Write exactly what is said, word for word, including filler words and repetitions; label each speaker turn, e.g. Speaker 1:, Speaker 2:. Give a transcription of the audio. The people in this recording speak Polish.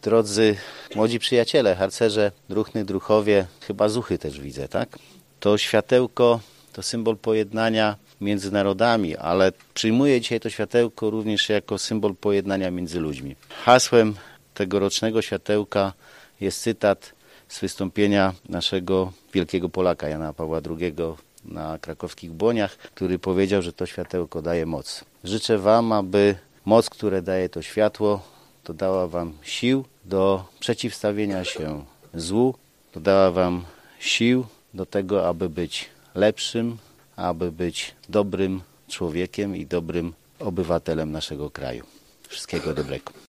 Speaker 1: Drodzy młodzi przyjaciele, harcerze, druhny, druhowie, chyba zuchy też widzę, tak? To światełko to symbol pojednania między narodami, ale przyjmuję dzisiaj to światełko również jako symbol pojednania między ludźmi. Hasłem tegorocznego światełka jest cytat z wystąpienia naszego wielkiego Polaka, Jana Pawła drugiego na krakowskich Błoniach, który powiedział, że to światełko daje moc. Życzę Wam, aby moc, które daje to światło, dodała Wam sił do przeciwstawienia się złu, dodała Wam sił do tego, aby być lepszym, aby być dobrym człowiekiem i dobrym obywatelem naszego kraju. Wszystkiego dobrego.